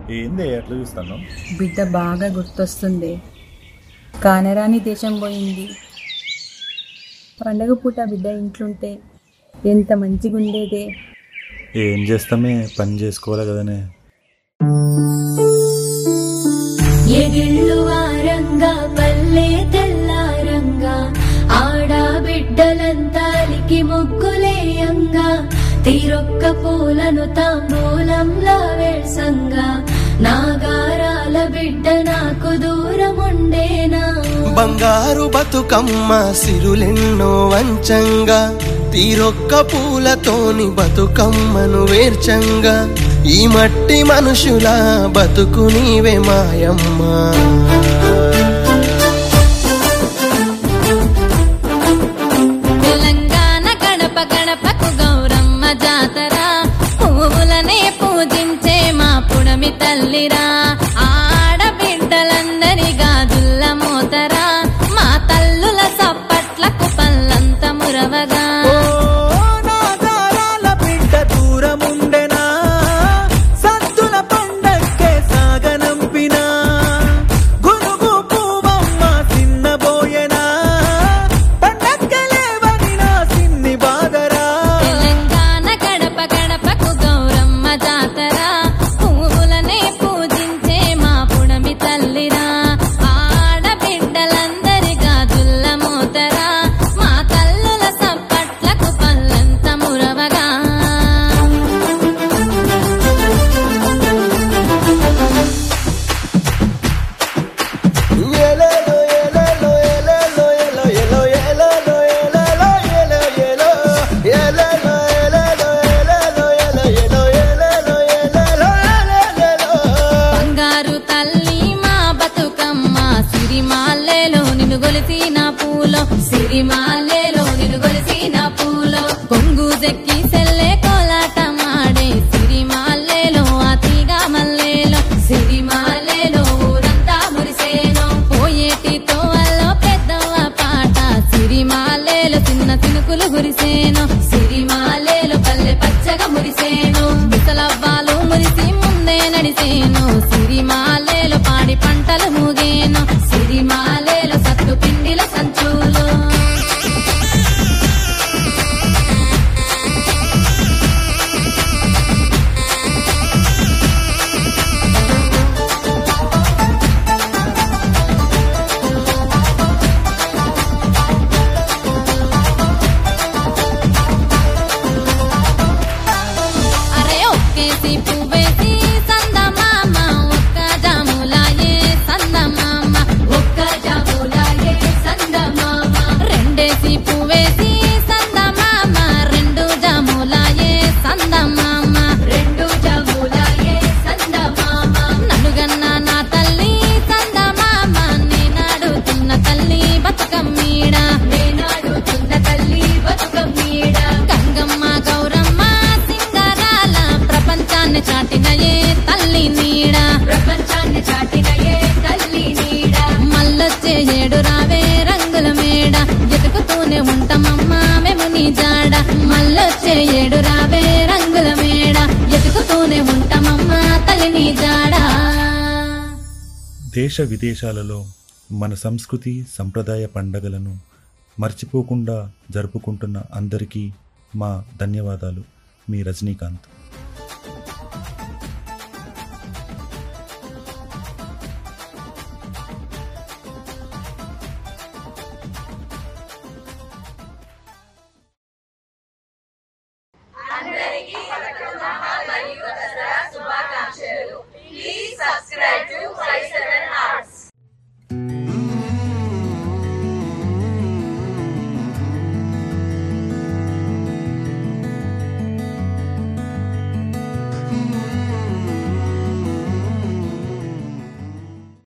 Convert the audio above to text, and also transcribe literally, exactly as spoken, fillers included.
ఏంది అట్లా చూస్తాను? బిడ్డ బాగా గుర్తొస్తుంది. కానరాని దేశం పోయింది. పండగ పూట బిడ్డ ఇంట్లుంటే ఎంత మంచిగా ఉండేదే. ఏం చేస్తామే, పని చేసుకోవాలి కదనే. ఎగిళ్ళు వారంగా పల్లె తెల్లారంగా ఆడబిడ్డలంతాలికి ముగ్గులేయంగా తీరొక్క పూలను తాంబూలంలా వేసంగా నాగారాల బిడ్డ నాకు దూరముండేనా. బంగారు బతుకమ్మ సిరులెన్నో వంచంగా తీరొక్క పూలతోని బతుకమ్మను వేర్చంగా ఈ మట్టి మనుషుల బతుకు నీవే మాయమ్మ. తెలంగాణ గడప గడపకు గౌరమ్మ జాతర పువ్వులనే పూజించే మా పుడమి తల్లిరా. ఆడబిడ్డలందరి గాజుల్ల మోతరా మా తల్లుల సప్పట్లకు పల్లంత మురవగా. గొలిసిన పూలో సిరిమాలేలో నిన్ను గొలిసిన పూలో కొంగు దెక్కి సెల్లే కోలాట మాడే సిరిమాలేలో అతిగా మల్లేలో సిరిమాలేలో ఊరంతా మురిసేనో పోయేటితో వల్లో పెద్దవ పాట సిరిమాలేలో చిన్న తినుకులు గురిసేనో సిరిమాలేలో పల్లె పచ్చగా మురిసేనో ముసలవ్వాలు మురిసి ముందే నడిసేనో సిరిమాలేలో పాడి పంటలు మూగేనో సిరిమాలేలో సత్తు పిండిల సంచులో. అరే ఒక్కేసి పువ్వేసి సందమామ ఒక్క జాములాయే సందమామ ఒక్క జాములాయే సందమామ రెండేసి పువ్వేసి సందమామ రెండు జాములాయే సందమామ రెండు జాములాయే సందమామ నన్నుగన్న నా తల్లి సందమామ నేనాడుతున్న తల్లి బతుకమ్మీడ నేనాడుతున్న తల్లి బతుకమ్మీడ గంగమ్మ గౌరమ్మ సింగరాల ప్రపంచాన్ని చాటినయే తల్లి నీడ ప్రపంచాన్ని చాటినయే తల్లి నీడ మల్లొచ్చే ఏడు రావే రంగుల మేడ ఎతుకుతూనే ఉంటామమ్మా మేము నీ జాడ మల్లొచ్చే ఏడు రావే రంగుల మేడ ఎతుకుతూనే ఉంటామమ్మా తల్లి నీ జాడ. దేశ విదేశాలలో మన సంస్కృతి సంప్రదాయ పండగలను మర్చిపోకుండా జరుపుకుంటున్న అందరికీ మా ధన్యవాదాలు. మీ రజనీకాంత్.